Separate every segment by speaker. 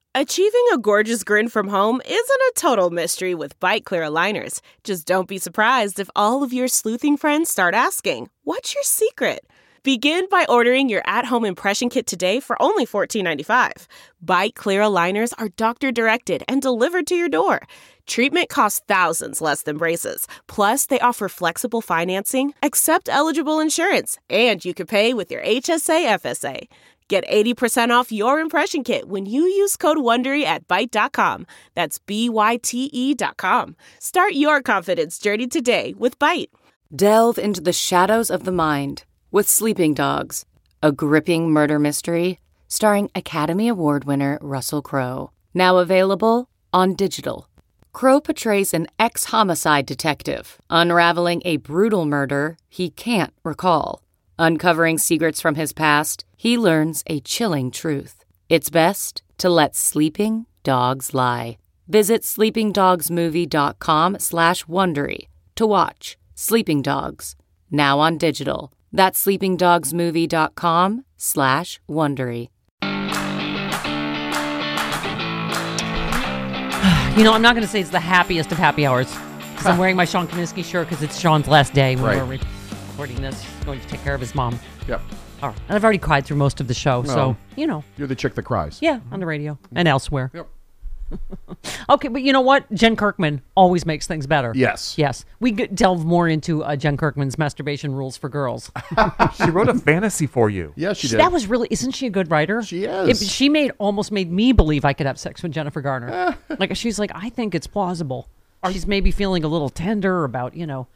Speaker 1: Achieving a gorgeous grin from home isn't a total mystery with Byte Clear aligners. Just don't be surprised if all of your sleuthing friends start asking, "What's your secret?" Begin by ordering your at-home impression kit today for only $14.95. Byte Clear aligners are doctor-directed and delivered to your door. Treatment costs thousands less than braces. Plus, they offer flexible financing, accept eligible insurance, and you can pay with your HSA FSA. Get 80% off your impression kit when you use code WONDERY at Byte.com. That's BYTE.com. Start your confidence journey today with Byte.
Speaker 2: Delve into the shadows of the mind with Sleeping Dogs, a gripping murder mystery starring Academy Award winner Russell Crowe. Now available on digital. Crowe portrays an ex-homicide detective unraveling a brutal murder he can't recall. Uncovering secrets from his past, he learns a chilling truth. It's best to let sleeping dogs lie. Visit sleepingdogsmovie.com/Wondery to watch Sleeping Dogs, now on digital. That's sleepingdogsmovie.com/Wondery.
Speaker 3: You know, I'm not going to say it's the happiest of happy hours because I'm wearing my Sean Kaminsky shirt because it's Sean's last day when we're recording this. He's going to take care of his mom.
Speaker 4: Yep.
Speaker 3: All right. And I've already cried through most of the show, so, you know.
Speaker 4: You're the chick that cries.
Speaker 3: Yeah, on the radio and elsewhere.
Speaker 4: Yep.
Speaker 3: Okay, but you know what? Jen Kirkman always makes things better.
Speaker 4: Yes.
Speaker 3: Yes. We delve more into Jen Kirkman's masturbation rules for girls.
Speaker 5: She wrote a fantasy for you.
Speaker 4: Yes, she did.
Speaker 3: That was really, isn't she a good writer?
Speaker 4: She is.
Speaker 3: She almost made me believe I could have sex with Jennifer Garner. Like, she's like, I think it's plausible. She's maybe feeling a little tender about, you know,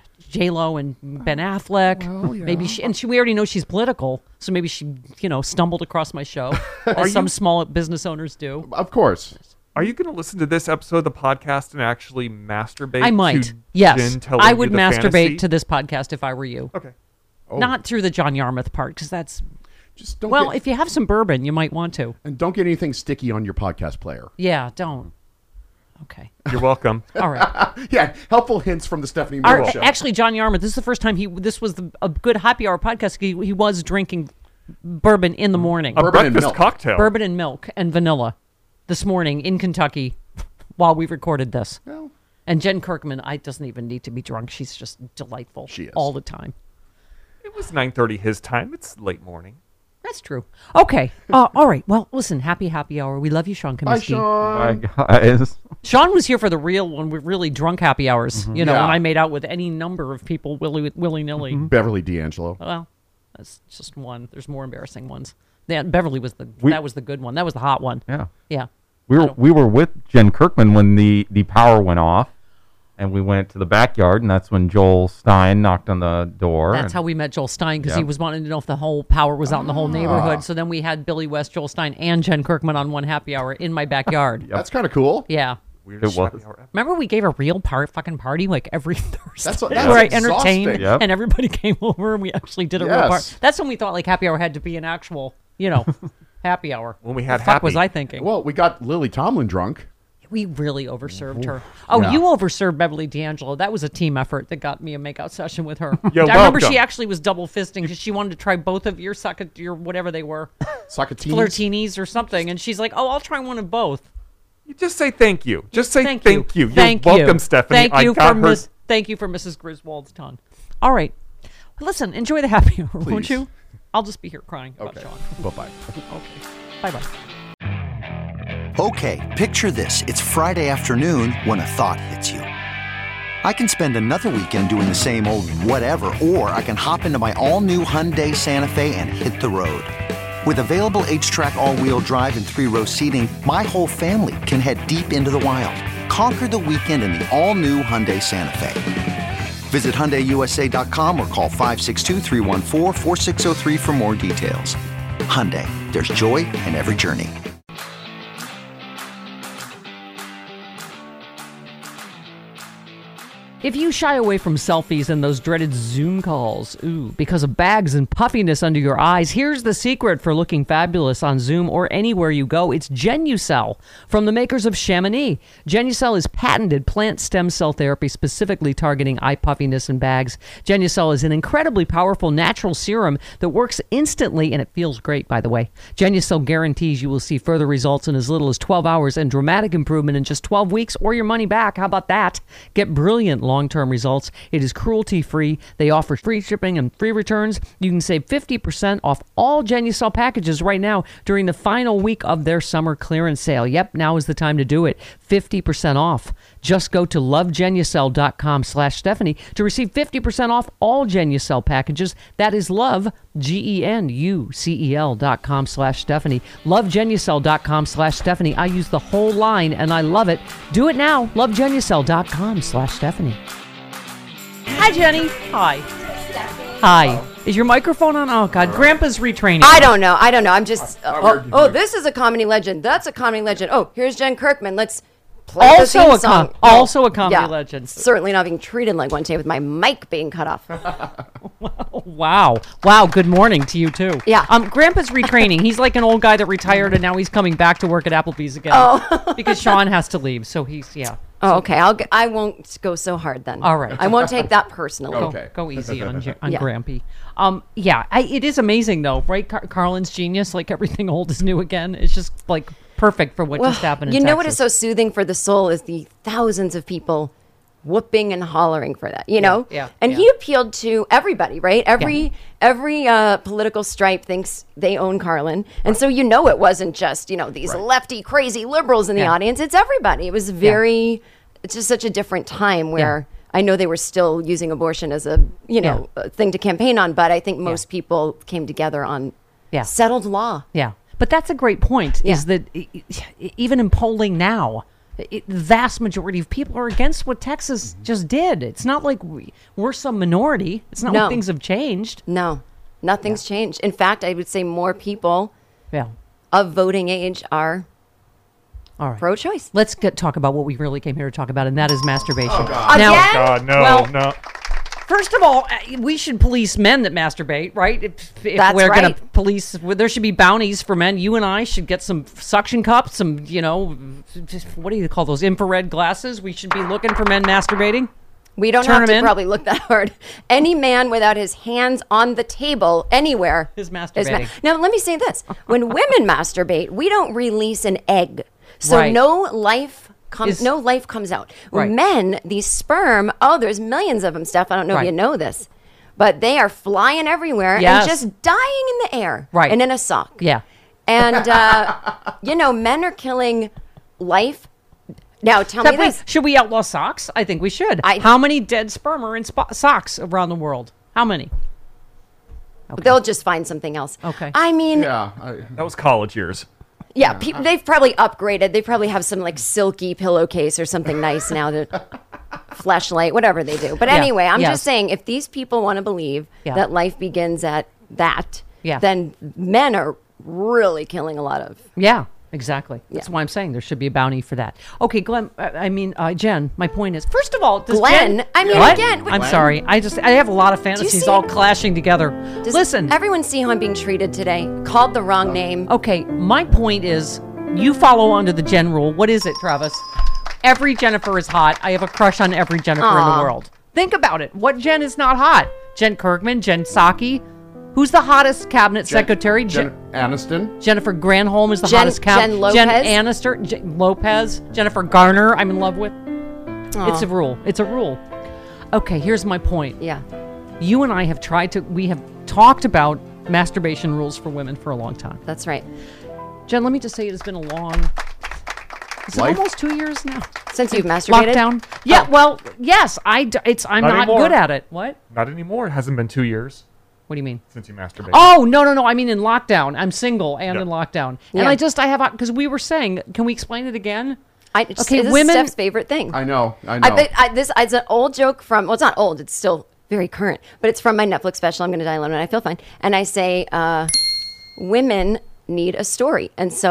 Speaker 3: J-Lo and Ben Affleck. Well, yeah. Maybe we already know she's political, so maybe she, you know, stumbled across my show, as some small business owners do.
Speaker 4: Of course.
Speaker 5: Are you going to listen to this episode of the podcast and actually masturbate?
Speaker 3: I might.
Speaker 5: To
Speaker 3: Yes.
Speaker 5: Jen telling
Speaker 3: I
Speaker 5: you
Speaker 3: would
Speaker 5: the
Speaker 3: masturbate
Speaker 5: fantasy?
Speaker 3: to this podcast if I were you.
Speaker 5: Okay.
Speaker 4: Oh.
Speaker 3: Not through the John Yarmouth part, because that's...
Speaker 4: Just don't
Speaker 3: Well, if you have some bourbon, you might want to.
Speaker 4: And don't get anything sticky on your podcast player.
Speaker 3: Yeah, don't. Okay.
Speaker 5: You're welcome.
Speaker 3: All right.
Speaker 4: Yeah, helpful hints from the Stephanie Miller Show.
Speaker 3: Actually, John Yarmouth, this is the first time this was a good happy hour podcast. He was drinking bourbon in the morning.
Speaker 5: A
Speaker 4: Bourbon and
Speaker 5: breakfast
Speaker 4: milk.
Speaker 5: cocktail.
Speaker 3: Bourbon and milk and vanilla this morning in Kentucky while we recorded this.
Speaker 4: Well,
Speaker 3: And Jen Kirkman, doesn't even need to be drunk. She's just delightful.
Speaker 4: She is.
Speaker 3: All the time.
Speaker 5: It was 9:30 his time. It's late morning.
Speaker 3: That's true. Okay. All right. Well, listen, happy hour. We love you, Sean
Speaker 4: bye,
Speaker 3: Kaminsky.
Speaker 4: Sean.
Speaker 6: Guys.
Speaker 3: Sean was here for the real one with really drunk happy hours, you know,
Speaker 4: Yeah.
Speaker 3: when I made out with any number of people willy-nilly.
Speaker 4: Beverly D'Angelo.
Speaker 3: Well, that's just one. There's more embarrassing ones. Yeah, Beverly was that was the good one. That was the hot one.
Speaker 6: Yeah.
Speaker 3: Yeah.
Speaker 6: We were with Jen Kirkman when the power went off, and we went to the backyard, and that's when Joel Stein knocked on the door.
Speaker 3: That's how we met Joel Stein, because he
Speaker 6: Yep.
Speaker 3: was wanting to know if the whole power was out in the whole neighborhood. So then we had Billy West, Joel Stein, and Jen Kirkman on one happy hour in my backyard.
Speaker 4: That's kind of cool.
Speaker 3: Yeah.
Speaker 5: Weird
Speaker 6: It was.
Speaker 3: Remember we gave a real fucking party like every Thursday
Speaker 4: That's
Speaker 3: where I
Speaker 4: exhausting.
Speaker 3: entertained
Speaker 6: Yep.
Speaker 3: and everybody came over and we actually did a real
Speaker 4: Yes.
Speaker 3: party. That's when we thought like happy hour had to be an actual, you know, happy hour.
Speaker 5: When we had
Speaker 3: the fuck
Speaker 5: happy.
Speaker 3: was I thinking?
Speaker 4: Well, we got Lily Tomlin drunk.
Speaker 3: We really overserved her. Oh,
Speaker 4: Yeah.
Speaker 3: you overserved Beverly D'Angelo. That was a team effort that got me a makeout session with her.
Speaker 5: You're
Speaker 3: I remember
Speaker 5: welcome.
Speaker 3: she actually was double fisting because she wanted to try both of your whatever they were,
Speaker 4: Socatinis.
Speaker 3: flirtinis or something, and she's like, "Oh, I'll try one of both."
Speaker 5: You just say thank you. Just say thank you. You're
Speaker 3: Thank
Speaker 5: welcome,
Speaker 3: you.
Speaker 5: Stephanie.
Speaker 3: Thank you
Speaker 5: I got her.
Speaker 3: Thank you for Mrs. Griswold's tongue. All right. Well, listen, enjoy the happy hour, won't
Speaker 4: Please.
Speaker 3: you? I'll just be here crying about
Speaker 4: Okay.
Speaker 3: Sean.
Speaker 4: Bye-bye.
Speaker 3: Okay. Bye-bye.
Speaker 7: Okay, picture this. It's Friday afternoon when a thought hits you. I can spend another weekend doing the same old whatever, or I can hop into my all-new Hyundai Santa Fe and hit the road. With available H-Track all-wheel drive and 3-row seating, my whole family can head deep into the wild. Conquer the weekend in the all-new Hyundai Santa Fe. Visit HyundaiUSA.com or call 562-314-4603 for more details. Hyundai, there's joy in every journey.
Speaker 3: If you shy away from selfies and those dreaded Zoom calls, because of bags and puffiness under your eyes, here's the secret for looking fabulous on Zoom or anywhere you go. It's Genucell from the makers of Chamonix. Genucell is patented plant stem cell therapy specifically targeting eye puffiness and bags. Genucell is an incredibly powerful natural serum that works instantly, and it feels great, by the way. Genucell guarantees you will see further results in as little as 12 hours and dramatic improvement in just 12 weeks or your money back. How about that? Get brilliant long-term results. It is cruelty-free. They offer free shipping and free returns. You can save 50% off all Genucell packages right now during the final week of their summer clearance sale. Yep, now is the time to do it. 50% off. Just go to lovegenucell.com/Stephanie to receive 50% off all Genucell packages. That is love, GENUCEL.com/Stephanie. Lovegenucell.com/Stephanie. I use the whole line and I love it. Do it now. Lovegenucell.com/Stephanie. Hi, Jenny. Hi. Hi. Is your microphone on? Oh, God. Grandpa's retraining.
Speaker 8: I don't know. I'm just... this is a comedy legend. That's a comedy legend. Oh, here's Jen Kirkman. Let's play the theme song.
Speaker 3: Also a comedy legend.
Speaker 8: Certainly not being treated like one today with my mic being cut off.
Speaker 3: Wow. Good morning to you, too.
Speaker 8: Yeah.
Speaker 3: Grandpa's retraining. He's like an old guy that retired, and now he's coming back to work at Applebee's again.
Speaker 8: Oh.
Speaker 3: Because Sean has to leave, so he's,
Speaker 8: Oh, okay. I won't go so hard then.
Speaker 3: All right.
Speaker 8: I won't take that personally.
Speaker 4: Okay.
Speaker 3: Go easy on Grampy. It is amazing though, right? Carlin's genius, like everything old is new again. It's just like perfect for what just happened in
Speaker 8: You know
Speaker 3: Texas.
Speaker 8: what is so soothing for the soul is the thousands of people whooping and hollering for that, you know?
Speaker 3: Yeah.
Speaker 8: And he appealed to everybody, right? Every political stripe thinks they own Carlin. And so it wasn't just, these lefty, crazy liberals in the audience. It's everybody. It was it's just such a different time where I know they were still using abortion as a, a thing to campaign on, but I think most people came together on settled law.
Speaker 3: Yeah. But that's a great point, is that even in polling now, the vast majority of people are against what Texas just did. It's not like we're some minority. It's not like things have changed.
Speaker 8: No, nothing's changed. In fact, I would say more people of voting age are pro-choice.
Speaker 3: Let's talk about what we really came here to talk about, and that is masturbation.
Speaker 8: Again?
Speaker 5: Oh, God, no.
Speaker 3: First of all, we should police men that masturbate, right? If
Speaker 8: That's
Speaker 3: we're
Speaker 8: right.
Speaker 3: going to police, there should be bounties for men. You and I should get some suction cups, some, what do you call those, infrared glasses? We should be looking for men masturbating.
Speaker 8: We don't have to probably look that hard. Any man without his hands on the table anywhere
Speaker 3: is masturbating.
Speaker 8: Now, let me say this. When women masturbate, we don't release an egg. So no life comes out.
Speaker 3: Right.
Speaker 8: Men, these sperm, there's millions of them, Steph. I don't know if you know this, but they are flying everywhere and just dying in the air and in a sock.
Speaker 3: Yeah.
Speaker 8: And, men are killing life. Now, tell me this.
Speaker 3: Should we outlaw socks? I think we should. How many dead sperm are in socks around the world? How many?
Speaker 8: Okay. They'll just find something else.
Speaker 3: Okay.
Speaker 8: I mean...
Speaker 5: that was college years.
Speaker 8: Yeah, they've probably upgraded. They probably have some like silky pillowcase or something nice now to fleshlight, whatever they do. But anyway, I'm just saying, if these people want to believe that life begins at that, then men are really killing a lot of...
Speaker 3: Yeah, exactly. That's why I'm saying there should be a bounty for that. Okay, Jen, my point is, first of all, does
Speaker 8: Glenn,
Speaker 3: Jen,
Speaker 8: I mean,
Speaker 3: what?
Speaker 8: again...
Speaker 3: I'm sorry. I have a lot of fantasies all clashing together. Listen.
Speaker 8: Everyone see how I'm being treated today? Called the wrong name.
Speaker 3: Okay, my point is, you follow under the Jen rule. What is it, Travis? Every Jennifer is hot. I have a crush on every Jennifer in the world. Think about it. What Jen is not hot? Jen Kirkman, Jen Psaki. Who's the hottest cabinet secretary?
Speaker 4: Jen Aniston.
Speaker 3: Jennifer Granholm is the hottest cabinet.
Speaker 8: Jen Lopez.
Speaker 3: Jen Aniston. Lopez. Jennifer Garner, I'm in love with. It's a rule. It's a rule. Okay, here's my point.
Speaker 8: Yeah.
Speaker 3: You and I have we have talked about masturbation rules for women for a long time.
Speaker 8: That's right.
Speaker 3: Jen, let me just say it has been a long... Is it almost 2 years now?
Speaker 8: Since you've masturbated?
Speaker 3: Lockdown? Yeah, well, yes. I'm not good at it. What?
Speaker 5: Not anymore. It hasn't been 2 years.
Speaker 3: What do you mean?
Speaker 5: Since you masturbated.
Speaker 3: Oh, no. I mean in lockdown. I'm single and in lockdown. And I have... Because we were saying... Can we explain it again?
Speaker 8: This is Steph's favorite thing.
Speaker 4: I know.
Speaker 8: This is an old joke from... Well, it's not old. It's still very current. But it's from my Netflix special, I'm Going to Die Alone, and I Feel Fine. And I say, women need a story. And so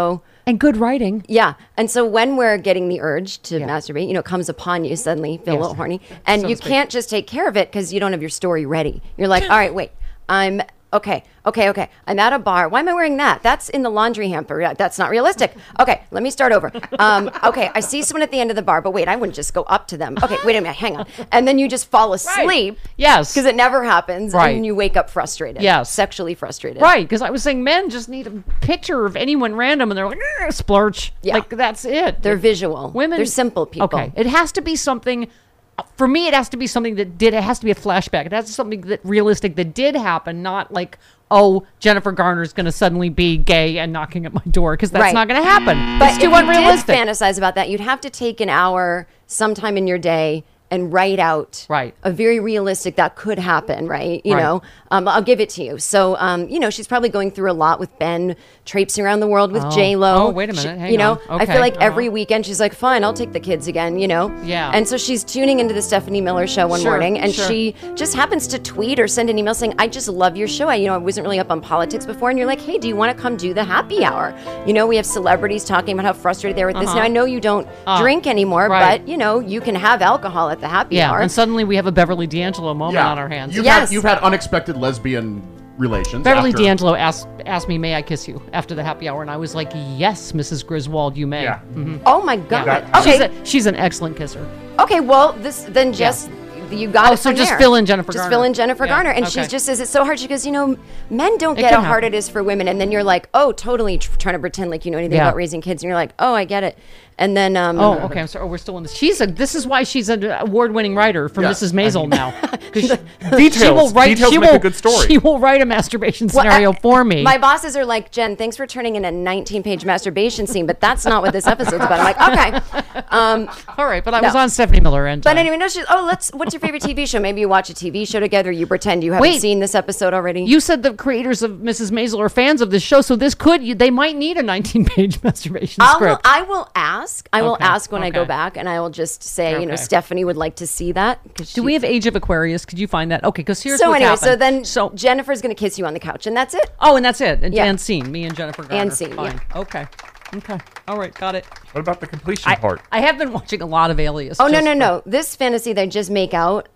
Speaker 3: And good writing.
Speaker 8: Yeah. And so when we're getting the urge to masturbate, it comes upon you suddenly, you feel a little horny. And you can't just take care of it because you don't have your story ready. You're like, all right, wait, I'm okay. I'm at a bar. Why am I wearing that? That's in the laundry hamper. That's not realistic. Okay, let me start over. Okay, I see someone at the end of the bar, but wait, I wouldn't just go up to them. Okay, wait a minute, hang on. And then you just fall asleep.
Speaker 3: Yes.
Speaker 8: Because it never happens.
Speaker 3: Right.
Speaker 8: And you wake up frustrated.
Speaker 3: Yes.
Speaker 8: Sexually frustrated.
Speaker 3: Right, because I was saying men just need a picture of anyone random and they're like, splurge.
Speaker 8: Yeah.
Speaker 3: Like, that's it.
Speaker 8: They're visual.
Speaker 3: Women.
Speaker 8: They're simple people.
Speaker 3: Okay. It has to be something. For me, it has to be something that did. It has to be a flashback. It has to be something that realistic that did happen, not like, oh, Jennifer Garner's going to suddenly be gay and knocking at my door, because that's not going to happen.
Speaker 8: But
Speaker 3: it's too
Speaker 8: if
Speaker 3: unrealistic.
Speaker 8: you did fantasize about that, you'd have to take an hour sometime in your day and write out a very realistic that could happen, right? You know, I'll give it to you. So, she's probably going through a lot with Ben, traipsing around the world with J-Lo.
Speaker 3: Oh, wait a minute. Hang on.
Speaker 8: I feel like every weekend she's like, fine, I'll take the kids again,
Speaker 3: Yeah.
Speaker 8: And so she's tuning into the Stephanie Miller show one morning, and she just happens to tweet or send an email saying, I just love your show. I wasn't really up on politics before. And you're like, hey, do you want to come do the happy hour? We have celebrities talking about how frustrated they are with this. Now, I know you don't drink anymore, but, you can have alcohol at the happy hour.
Speaker 3: And suddenly we have a Beverly D'Angelo moment on our hands.
Speaker 4: You've had unexpected lesbian relations.
Speaker 3: Beverly D'Angelo asked me, may I kiss you after the happy hour? And I was like, yes, Mrs. Griswold, you may.
Speaker 5: Yeah.
Speaker 3: Mm-hmm.
Speaker 8: Oh, my God.
Speaker 3: Yeah.
Speaker 8: Okay.
Speaker 3: She's an excellent kisser.
Speaker 8: Okay, well, you got it
Speaker 3: so
Speaker 8: from
Speaker 3: just
Speaker 8: there.
Speaker 3: fill in Jennifer Garner.
Speaker 8: Just fill in Jennifer Garner. And
Speaker 3: okay.
Speaker 8: she just says it's so hard. She goes, men don't get how hard it is for women. And then you're like, oh, totally trying to pretend like you know anything about raising kids. And you're like, oh, I get it. And then
Speaker 3: okay, I'm sorry. Oh, we're still in this. This is why she's an award-winning writer for Mrs. Maisel now.
Speaker 5: Details make a good story.
Speaker 3: She will write a masturbation scenario for me.
Speaker 8: My bosses are like, Jen, thanks for turning in a 19-page masturbation scene, but that's not what this episode's about. I'm like, okay.
Speaker 3: All right, but I was on Stephanie Miller and.
Speaker 8: But anyway, she's what's your favorite TV show? Maybe you watch a TV show together. You pretend you haven't seen this episode already.
Speaker 3: You said the creators of Mrs. Maisel are fans of this show, so this they might need a 19-page masturbation script.
Speaker 8: I will ask. I will ask when I go back, and I will just say, Stephanie would like to see that.
Speaker 3: Do we have Age of Aquarius? Could you find that? Okay, because here's
Speaker 8: so
Speaker 3: what
Speaker 8: anyway,
Speaker 3: happened.
Speaker 8: So then Jennifer's going to kiss you on the couch, and that's it.
Speaker 3: Oh, and that's it. And scene. Me and Jennifer Garner.
Speaker 8: And scene,
Speaker 3: fine. Okay. All right, got it.
Speaker 5: What about the completion part?
Speaker 3: I have been watching a lot of Alias.
Speaker 8: Oh, no. This fantasy, they just make out.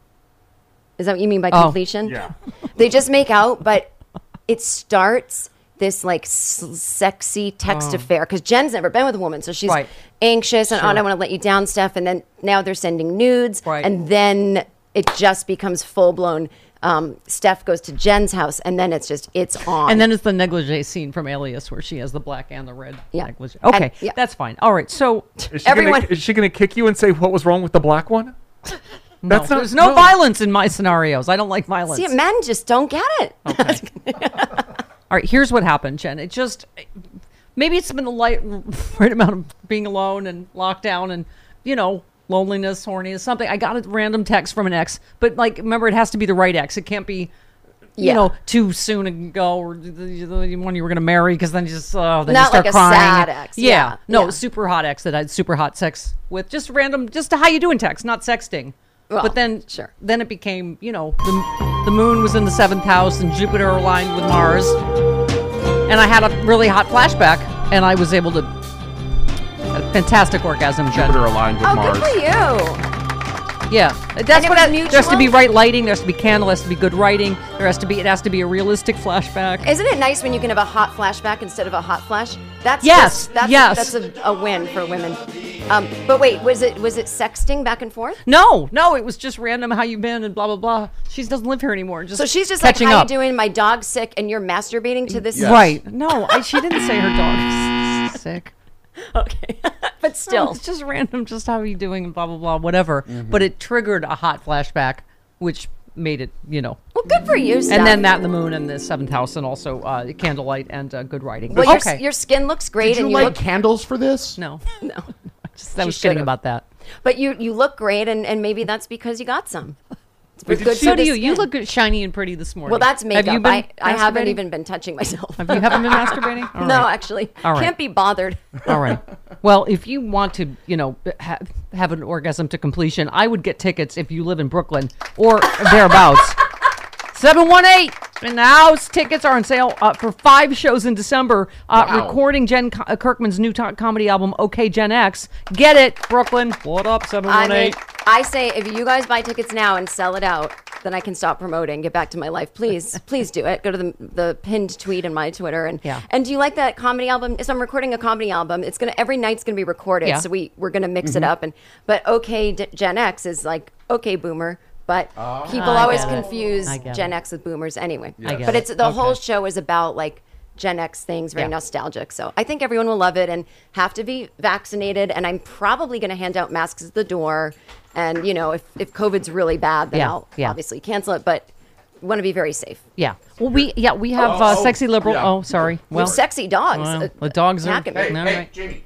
Speaker 8: Is that what you mean by completion?
Speaker 5: Yeah.
Speaker 8: They just make out, but it starts this like sexy text affair because Jen's never been with a woman, so she's anxious and I don't want to let you down, Steph. And then now they're sending nudes, and then it just becomes full blown. Steph goes to Jen's house, and then it's on.
Speaker 3: And then it's the negligee scene from Alias where she has the black and the red negligee. Okay, that's fine. All right, so
Speaker 5: is she going to kick you and say what was wrong with the black one?
Speaker 3: There's no violence in my scenarios. I don't like violence.
Speaker 8: See, men just don't get it.
Speaker 3: Okay. All right, here's what happened, Jen. Maybe it's been the right amount of being alone and locked down and, loneliness, horniness, something. I got a random text from an ex, but remember, it has to be the right ex. It can't be, too soon ago or the one you were going to marry because then you just, then you start
Speaker 8: like
Speaker 3: crying.
Speaker 8: A sad ex.
Speaker 3: Yeah. Super hot ex that I had super hot sex with. Just random, just how you doing text, not sexting.
Speaker 8: Well,
Speaker 3: but then it became, the moon was in the 7th house and Jupiter aligned with Mars. And I had a really hot flashback and I was able to, a fantastic orgasm, Jen.
Speaker 4: Jupiter aligned with Mars.
Speaker 8: Good for you.
Speaker 3: Yeah, that's what there has to be right lighting. There has to be candle. There has to be good writing. It has to be a realistic flashback.
Speaker 8: Isn't it nice when you can have a hot flashback instead of a hot flash? That's a win for women. But wait, was it sexting back and forth?
Speaker 3: No, it was just random. How you been and blah blah blah. She doesn't live here anymore.
Speaker 8: So she's just like, how you doing? My dog's sick, and you're masturbating to this.
Speaker 4: Yes.
Speaker 3: Right? No, she didn't say her dog is sick.
Speaker 8: Okay, but still,
Speaker 3: it's just random. Just how are you doing and blah blah blah, whatever. Mm-hmm. But it triggered a hot flashback, which made it,
Speaker 8: Well, good for you, Steph.
Speaker 3: And then that and the moon and the 7th house and also candlelight and good writing.
Speaker 8: Well, your skin looks great.
Speaker 4: Did you light candles for this?
Speaker 3: No. I was kidding about that.
Speaker 8: But you look great, and maybe that's because you got some.
Speaker 3: So do you. You look good, shiny and pretty this morning.
Speaker 8: Well, that's makeup.
Speaker 3: Have you been
Speaker 8: I haven't even been touching myself.
Speaker 3: Haven't been masturbating? All
Speaker 8: No,
Speaker 3: right.
Speaker 8: actually.
Speaker 3: All right.
Speaker 8: Can't be bothered.
Speaker 3: All right. Well, if you want to, have an orgasm to completion, I would get tickets if you live in Brooklyn or thereabouts. 718 In the house, tickets are on sale for 5 shows in December. Recording Jen Kirkman's new comedy album, OK Gen X. Get it, Brooklyn. What up, 718?
Speaker 8: I say if you guys buy tickets now and sell it out, then I can stop promoting, get back to my life. Please do it. Go to the pinned tweet in my Twitter. And do you like that comedy album? So I'm recording a comedy album. It's every night's gonna be recorded. Yeah. So we're gonna mix it up. But OK Gen X is like OK Boomer. But people always confuse Gen X with Boomers anyway. Yes. But it's the whole show is about like Gen X things, very nostalgic. So I think everyone will love it and have to be vaccinated. And I'm probably going to hand out masks at the door. And, you know, if COVID's really bad, then I'll obviously cancel it. But want to be very safe.
Speaker 3: Yeah. Well, we have Sexy Liberal. Yeah. Oh, sorry.
Speaker 8: Well, sexy dogs.
Speaker 3: Well, the dogs are.
Speaker 4: Hey, Jamie.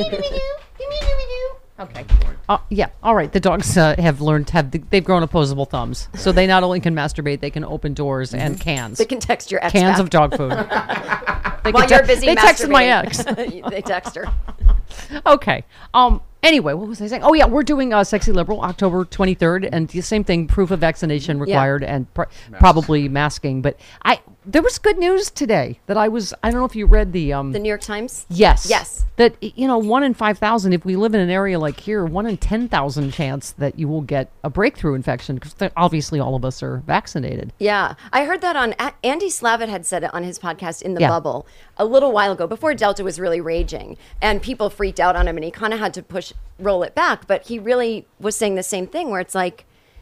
Speaker 3: Okay. Yeah. All right. The dogs have learned they've grown opposable thumbs, so they not only can masturbate, they can open doors and cans.
Speaker 8: They can text your ex
Speaker 3: cans
Speaker 8: back.
Speaker 3: of dog food.
Speaker 8: While you're busy,
Speaker 3: they texted my ex.
Speaker 8: They text her.
Speaker 3: Okay. Anyway, what was I saying? Oh yeah, we're doing Sexy Liberal October 23rd, and the same thing: proof of vaccination required and probably masking. But there was good news today that I don't know if you read the
Speaker 8: New York Times.
Speaker 3: Yes. That 1 in 5,000. If we live in an area like here, 1 in 10,000 chance that you will get a breakthrough infection because obviously all of us are vaccinated.
Speaker 8: Yeah, I heard that on Andy Slavitt had said it on his podcast In the Bubble a little while ago before Delta was really raging, and people freaked out on him, and he kind of had to roll it back. But he really was saying the same thing, where it's like,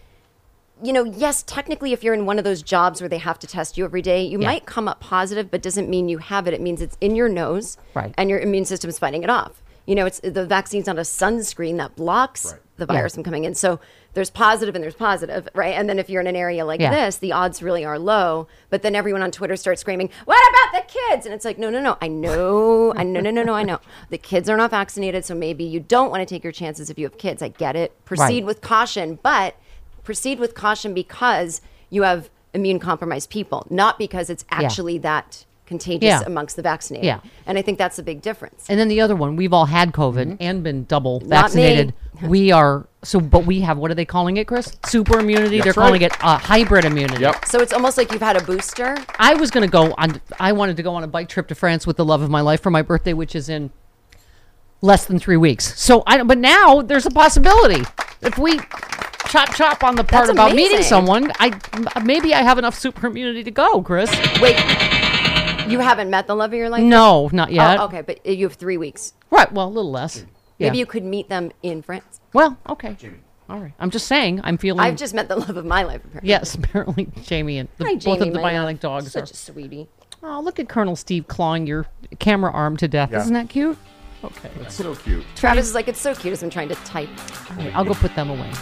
Speaker 8: yes, technically, if you're in one of those jobs where they have to test you every day, you might come up positive, but doesn't mean you have it. It means it's in your nose, and your immune system is fighting it off. It's the vaccine's not a sunscreen that blocks the virus from coming in. So there's positive and there's positive, right? And then if you're in an area like this, the odds really are low. But then everyone on Twitter starts screaming, "What about the kids?" And it's like, no. I know. I know. The kids are not vaccinated, so maybe you don't want to take your chances if you have kids. I get it. Proceed with caution, but proceed with caution because you have immune compromised people, not because it's actually that contagious amongst the vaccinated. Yeah. And I think that's a big difference.
Speaker 3: And then the other one, we've all had COVID and been double vaccinated. We are, but we have, what are they calling it, Chris? Super immunity. They're calling it hybrid immunity.
Speaker 4: Yep.
Speaker 8: So it's almost like you've had a booster.
Speaker 3: I wanted to go on a bike trip to France with the love of my life for my birthday, which is in less than 3 weeks. But now there's a possibility. If we chop on the part about meeting someone, maybe I have enough super immunity to go, Chris.
Speaker 8: Wait. You haven't met the love of your life?
Speaker 3: No, not yet.
Speaker 8: Oh, okay, but you have 3 weeks.
Speaker 3: Right, well, a little less.
Speaker 8: Maybe you could meet them in France.
Speaker 3: Well, okay. Jamie. All right. I'm just saying, I'm feeling...
Speaker 8: I've just met the love of my life, apparently.
Speaker 3: Yes, apparently Jamie and both of the bionic dogs
Speaker 8: such a sweetie.
Speaker 3: Oh, look at Colonel Steve clawing your camera arm to death. Yeah. Isn't that cute? Okay.
Speaker 4: That's so cute.
Speaker 8: Travis is like, it's so cute as I'm trying to type.
Speaker 3: All right, I'll go put them away.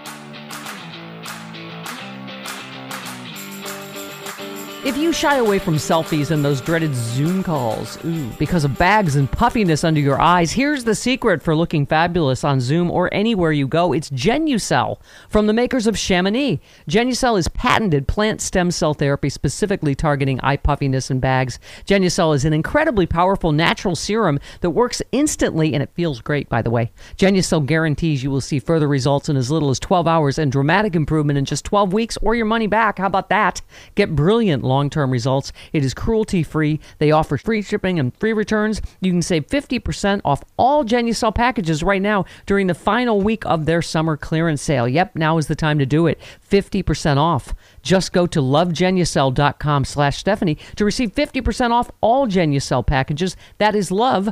Speaker 3: If you shy away from selfies and those dreaded Zoom calls, because of bags and puffiness under your eyes, here's the secret for looking fabulous on Zoom or anywhere you go. It's Genucell from the makers of Chamonix. Genucell is patented plant stem cell therapy specifically targeting eye puffiness and bags. Genucell is an incredibly powerful natural serum that works instantly, and it feels great, by the way. Genucell guarantees you will see further results in as little as 12 hours and dramatic improvement in just 12 weeks or your money back. How about that? Get brilliant long-term results. It is cruelty-free. They offer free shipping and free returns. You can save 50% off all Genucell packages right now during the final week of their summer clearance sale. Yep, now is the time to do it. 50% off. Just go to lovegenucell.com/Stephanie to receive 50% off all Genucell packages. That is love,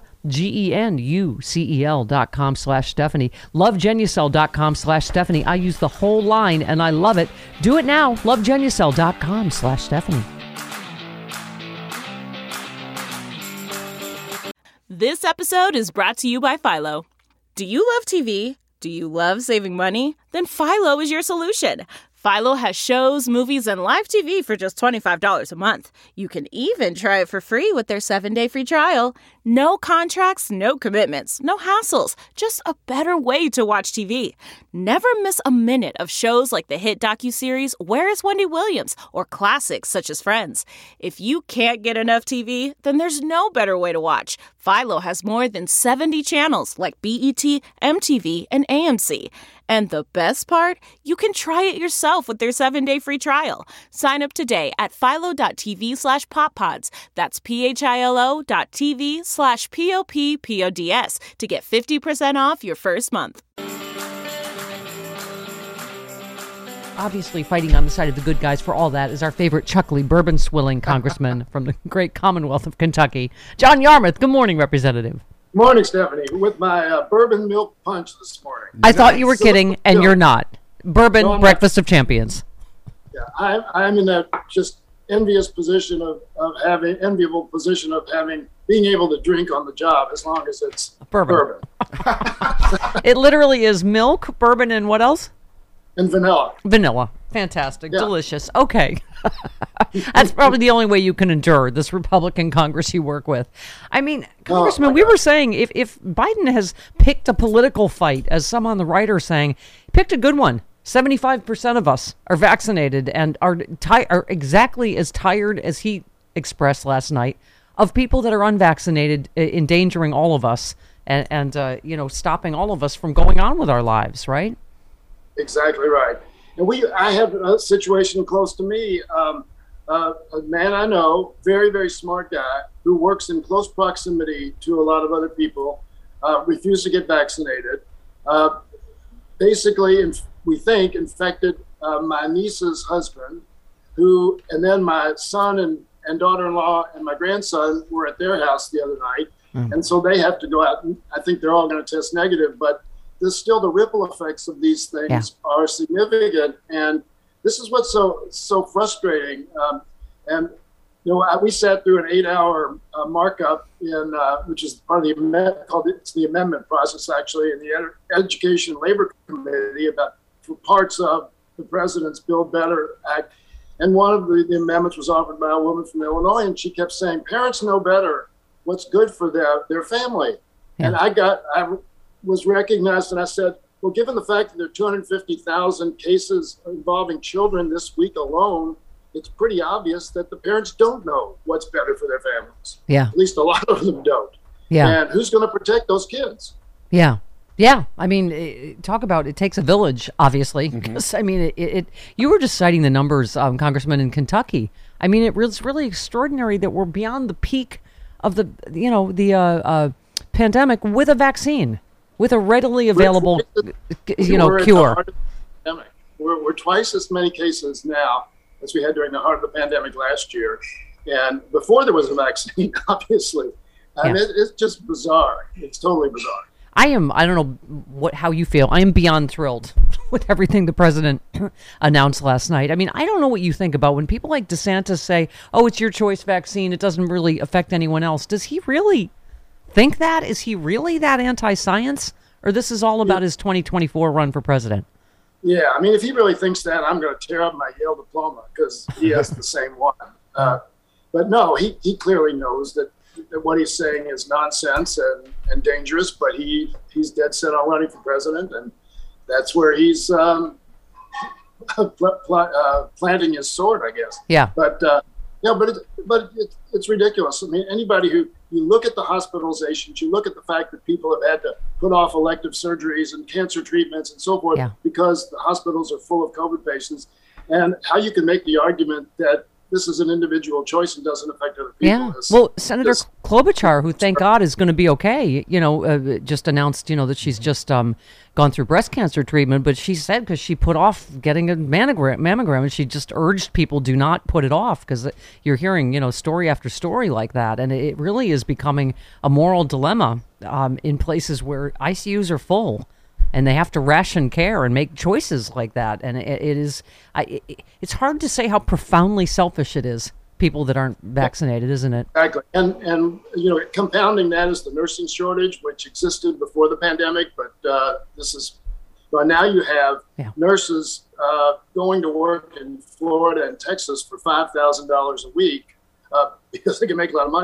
Speaker 3: GENUCEL.com/Stephanie. Lovegenucell.com/Stephanie. I use the whole line and I love it. Do it now. Lovegenucell.com/Stephanie.
Speaker 1: This episode is brought to you by Philo. Do you love TV? Do you love saving money? Then Philo is your solution. Philo has shows, movies, and live TV for just $25 a month. You can even try it for free with their 7-day free trial. No contracts, no commitments, no hassles, just a better way to watch TV. Never miss a minute of shows like the hit docuseries Where is Wendy Williams or classics such as Friends. If you can't get enough TV, then there's no better way to watch. Philo has more than 70 channels like BET, MTV, and AMC. And the best part? You can try it yourself with their 7-day free trial. Sign up today at philo.tv/poppods. That's philo.tv/POPPODS to get 50% off your first month.
Speaker 3: Obviously, fighting on the side of the good guys for all that is our favorite chuckly, bourbon-swilling congressman from the great Commonwealth of Kentucky, John Yarmuth. Good morning, Representative.
Speaker 9: Morning, Stephanie. With my bourbon milk punch this morning.
Speaker 3: I thought you were kidding, and you're not. Bourbon, breakfast of champions.
Speaker 9: Yeah, I'm in that just enviable position of being able to drink on the job as long as it's bourbon.
Speaker 3: It literally is milk, bourbon, and what else?
Speaker 9: And vanilla.
Speaker 3: Vanilla. Fantastic.
Speaker 9: Yeah.
Speaker 3: Delicious. Okay. That's probably the only way you can endure this Republican Congress you work with. I mean, Congressman, we were saying if Biden has picked a political fight, as some on the right are saying, picked a good one. 75% of us are vaccinated and are exactly as tired as he expressed last night of people that are unvaccinated, endangering all of us and stopping all of us from going on with our lives, right?
Speaker 9: Exactly right. And I have a situation close to me. A man I know, very, very smart guy, who works in close proximity to a lot of other people, refused to get vaccinated. Basically, we think infected my niece's husband, and then my son and daughter-in-law and my grandson were at their house the other night. And so they have to go out, and I think they're all going to test negative, but there's still the ripple effects of these things are significant, and this is what's so frustrating. We sat through an 8-hour markup which is part of the amendment it's the amendment process actually in the Education and Labor Committee for parts of the President's Build Better Act, and one of the amendments was offered by a woman from Illinois, and she kept saying parents know better what's good for their family, and I was recognized, and I said, well, given the fact that there are 250,000 cases involving children this week alone, it's pretty obvious that the parents don't know what's better for their families. Yeah. At least a lot of them don't. Yeah. And who's going to protect those kids?
Speaker 3: Yeah. Yeah. I mean, talk about it takes a village, obviously. Because, I mean, you were just citing the numbers, Congressman, in Kentucky. I mean, it's really extraordinary that we're beyond the peak of the pandemic with a vaccine. With a readily available, cure.
Speaker 9: We're twice as many cases now as we had during the heart of the pandemic last year, and before there was a vaccine, obviously. I mean, it's just bizarre. It's totally bizarre.
Speaker 3: I don't know how you feel. I am beyond thrilled with everything the president announced last night. I mean, I don't know what you think about when people like DeSantis say, oh, it's your choice vaccine. It doesn't really affect anyone else. Does he really think that? Is he really that anti-science? Or this is all about his 2024 run for president?
Speaker 9: Yeah, I mean, if he really thinks that, I'm going to tear up my Yale diploma because he has the same one. But no, he clearly knows that what he's saying is nonsense and dangerous, but he's dead set on running for president, and that's where he's planting his sword, I guess. Yeah. But it's ridiculous. I mean, anybody who you look at the hospitalizations, you look at the fact that people have had to put off elective surgeries and cancer treatments and so forth because the hospitals are full of COVID patients, and how you can make the argument that this is an individual choice and doesn't affect other people.
Speaker 3: Yeah. Well, Senator Klobuchar, who thank God is going to be okay, just announced, that she's just gone through breast cancer treatment, but she said because she put off getting a mammogram, and she just urged people do not put it off because you're hearing, story after story like that, and it really is becoming a moral dilemma in places where ICUs are full. And they have to ration care and make choices like that. And it's hard to say how profoundly selfish it is, people that aren't vaccinated, isn't it?
Speaker 9: Exactly. And compounding that is the nursing shortage, which existed before the pandemic. But now you have nurses going to work in Florida and Texas for $5,000 a week because they can make a lot of money, which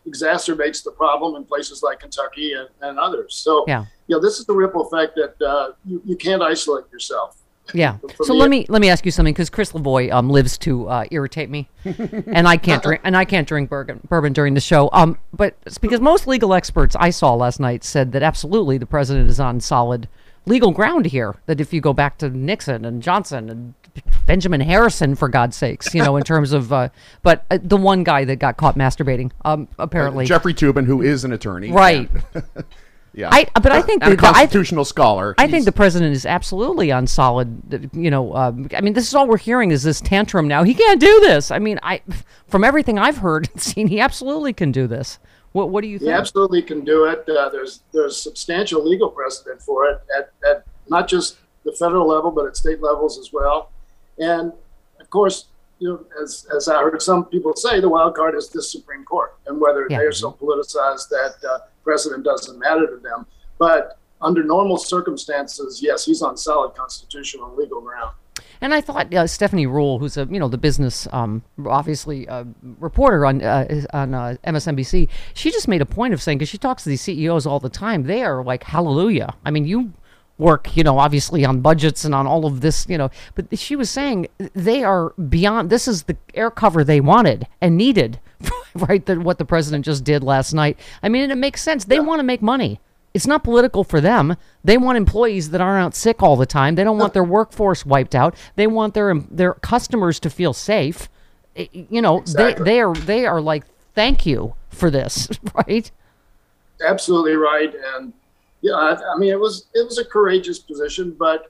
Speaker 9: exacerbates the problem in places like Kentucky and others. So,
Speaker 3: Yeah.
Speaker 9: This is the ripple effect that you can't isolate yourself.
Speaker 3: Yeah. So let me ask you something, because Chris Lavoie lives to irritate me, and I can't drink bourbon during the show. But it's because most legal experts I saw last night said that absolutely the president is on solid legal ground here. That if you go back to Nixon and Johnson and Benjamin Harrison, for God's sakes, in terms of, but the one guy that got caught masturbating, apparently
Speaker 4: Jeffrey Toobin, who is an attorney,
Speaker 3: right?
Speaker 4: Yeah,
Speaker 3: but I think
Speaker 4: and a constitutional scholar.
Speaker 3: I think the president is absolutely on solid. I mean, this is all we're hearing is this tantrum now. He can't do this. I mean, from everything I've heard and seen, he absolutely can do this. What do you think?
Speaker 9: He absolutely can do it. There's substantial legal precedent for it at not just the federal level, but at state levels as well. And of course, as I heard some people say, the wild card is the Supreme Court, and whether they are so politicized that precedent doesn't matter to them. But under normal circumstances, yes, he's on solid constitutional and legal ground.
Speaker 3: And I thought Stephanie Ruhle, who's the business obviously reporter on MSNBC, she just made a point of saying, because she talks to these CEOs all the time, they are like, hallelujah. I mean, you work, obviously on budgets and on all of this, but she was saying they are beyond, this is the air cover they wanted and needed, right? What the president just did last night. I mean, and it makes sense. They want to make money. It's not political for them. They want employees that aren't out sick all the time. They don't want their workforce wiped out. They want their customers to feel safe. Exactly. They are like, thank you for this, right?
Speaker 9: Absolutely right. And I mean, it was a courageous position, but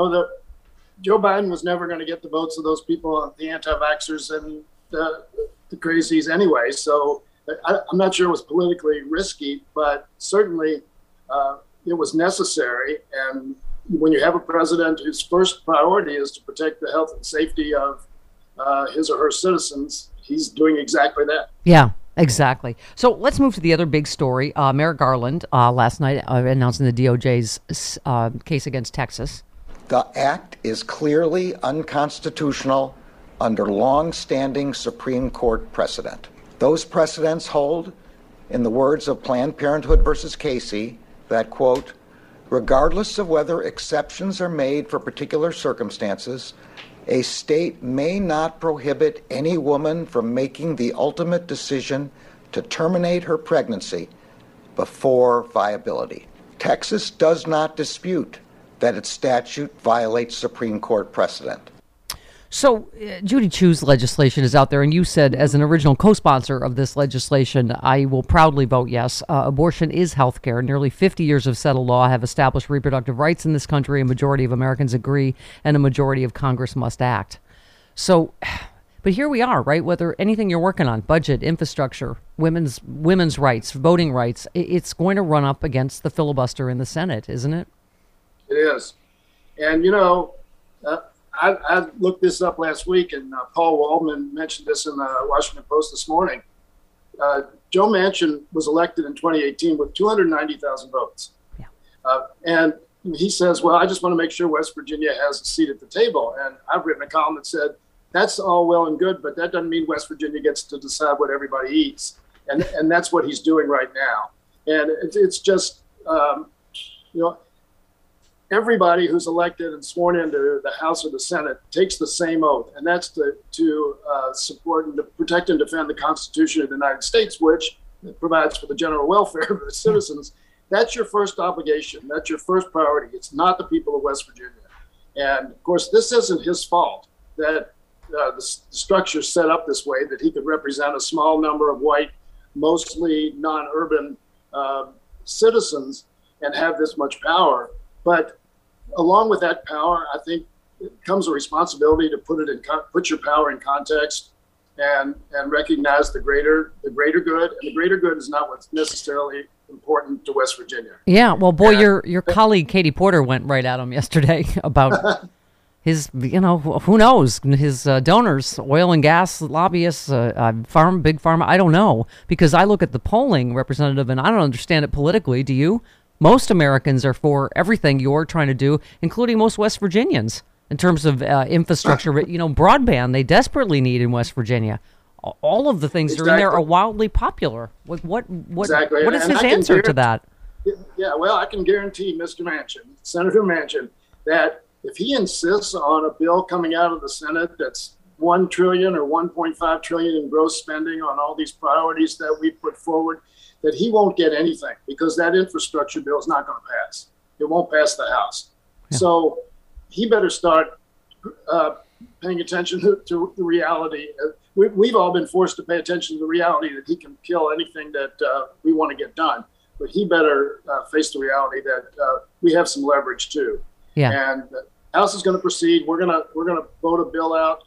Speaker 9: Joe Biden was never going to get the votes of those people, the anti-vaxxers and the crazies anyway. So I'm not sure it was politically risky, but certainly it was necessary. And when you have a president whose first priority is to protect the health and safety of his or her citizens, he's doing exactly that.
Speaker 3: Yeah. Exactly. So let's move to the other big story. Merrick Garland last night announcing the DOJ's case against Texas.
Speaker 10: The act is clearly unconstitutional under long-standing Supreme Court precedent. Those precedents hold, in the words of Planned Parenthood versus Casey, that, quote, regardless of whether exceptions are made for particular circumstances, a state may not prohibit any woman from making the ultimate decision to terminate her pregnancy before viability. Texas does not dispute that its statute violates Supreme Court precedent.
Speaker 3: So Judy Chu's legislation is out there, and you said, as an original co-sponsor of this legislation, I will proudly vote yes. Abortion is health care. Nearly 50 years of settled law have established reproductive rights in this country. A majority of Americans agree, and a majority of Congress must act. So, but here we are, right? Whether anything you're working on, budget, infrastructure, women's rights, voting rights, it's going to run up against the filibuster in the Senate, isn't it?
Speaker 9: It is. And, I looked this up last week, and Paul Waldman mentioned this in the Washington Post this morning. Joe Manchin was elected in 2018 with 290,000 votes.
Speaker 3: Yeah.
Speaker 9: And he says, well, I just want to make sure West Virginia has a seat at the table. And I've written a column that said, that's all well and good, but that doesn't mean West Virginia gets to decide what everybody eats. And that's what he's doing right now. And it's just, everybody who's elected and sworn into the House or the Senate takes the same oath, and that's to support and to protect and defend the Constitution of the United States, which provides for the general welfare of the citizens. That's your first obligation. That's your first priority. It's not the people of West Virginia. And of course, this isn't his fault that the structure set up this way, that he could represent a small number of white, mostly non-urban citizens and have this much power. But along with that power, I think it comes a responsibility to put your power in context and recognize the greater good. And the greater good is not what's necessarily important to West Virginia.
Speaker 3: Yeah, well, boy, your colleague Katie Porter went right at him yesterday about his, who knows, his donors, oil and gas lobbyists, big pharma. I don't know, because I look at the polling, Representative, and I don't understand it politically. Do you? Most Americans are for everything you're trying to do, including most West Virginians, in terms of infrastructure. Broadband they desperately need in West Virginia. all of the things that are in there are wildly popular. What
Speaker 9: Exactly.
Speaker 3: What is
Speaker 9: And
Speaker 3: his
Speaker 9: I can
Speaker 3: answer to that?
Speaker 9: Yeah, well, I can guarantee Mr. Manchin, Senator Manchin, that if he insists on a bill coming out of the Senate that's $1 trillion or $1.5 trillion in gross spending on all these priorities that we put forward, that he won't get anything because that infrastructure bill is not going to pass. It won't pass the House. Yeah. So he better start paying attention to the reality. We've all been forced to pay attention to the reality that he can kill anything that we want to get done. But he better face the reality that we have some leverage too.
Speaker 3: Yeah.
Speaker 9: And the House is going to proceed. We're gonna vote a bill out.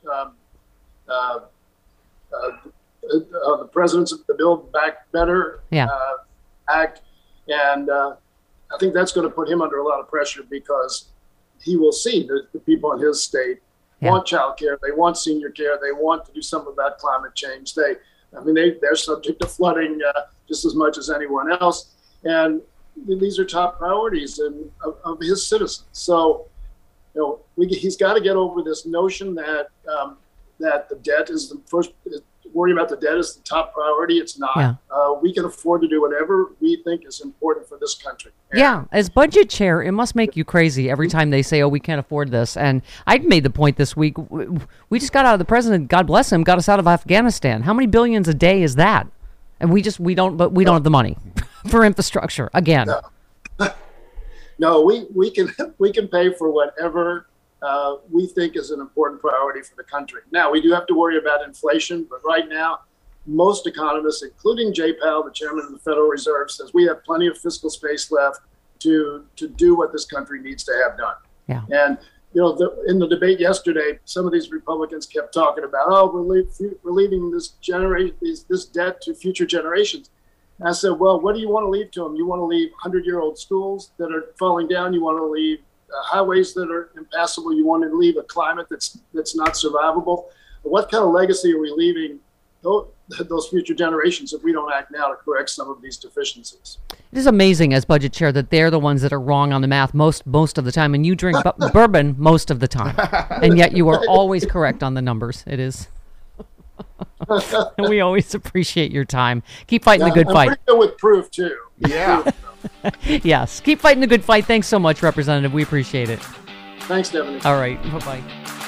Speaker 9: The President's the Build Back Better Act, and I think that's going to put him under a lot of pressure because he will see that the people in his state want child care, they want senior care, they want to do something about climate change. They're subject to flooding just as much as anyone else, and these are top priorities of his citizens. So, he's got to get over this notion that that the debt is the first. Worrying about the debt is the top priority. It's not. Yeah. We can afford to do whatever we think is important for this country.
Speaker 3: Yeah. As budget chair, it must make you crazy every time they say, oh, we can't afford this. And I made the point this week. We just got out of the president, God bless him, got us out of Afghanistan. How many billions a day is that? And we don't have the money for infrastructure again.
Speaker 9: No, we can pay for whatever we think is an important priority for the country. Now, we do have to worry about inflation, but right now, most economists, including Jay Powell, the chairman of the Federal Reserve, says we have plenty of fiscal space left to do what this country needs to have done.
Speaker 3: Yeah.
Speaker 9: And, in the debate yesterday, some of these Republicans kept talking about, we're leaving this debt to future generations. And I said, well, what do you want to leave to them? You want to leave 100-year-old schools that are falling down? You want to leave highways that are impassable? You want to leave a climate that's not survivable? What kind of legacy are we leaving those future generations if we don't act now to correct some of these deficiencies?
Speaker 3: It is amazing as budget chair that they're the ones that are wrong on the math most of the time, and you drink bourbon most of the time, and yet you are always correct on the numbers. It is. And we always appreciate your time. Keep fighting the good fight.
Speaker 9: I'm pretty good with proof too.
Speaker 4: Yeah.
Speaker 3: Yes. Keep fighting the good fight. Thanks so much, Representative. We appreciate it.
Speaker 9: Thanks, Stephanie.
Speaker 3: All right. Bye-bye.